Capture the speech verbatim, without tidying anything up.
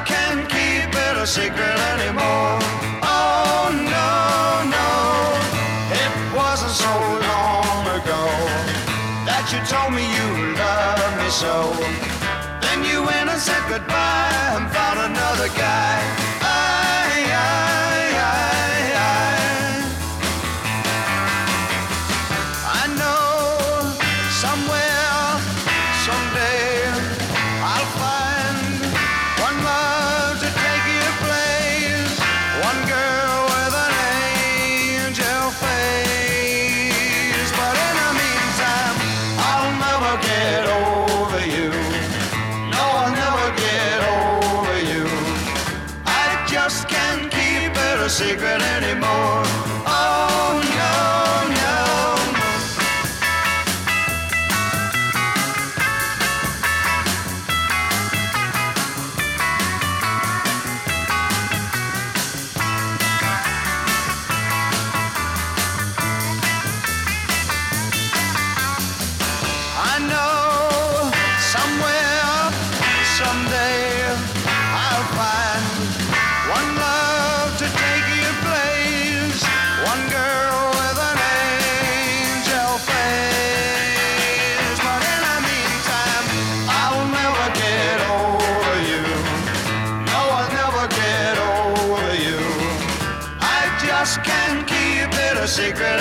can't keep it a secret anymore. Oh no, no, it wasn't so long ago that you told me you loved me so. Then you went and said goodbye and found another guy. I, I, I, I. I know somewhere, someday, I'll find one love to take your place, one girl with an angel face. But in the meantime, I'll never get over you. No, I'll never get over you. I just can't keep it a secret anymore. Oh no, no. I know somewhere, someday, I'll find one love to take your place, one girl with an angel face. But in the meantime, I'll never get over you. No, I'll never get over you. I just can't keep it a secret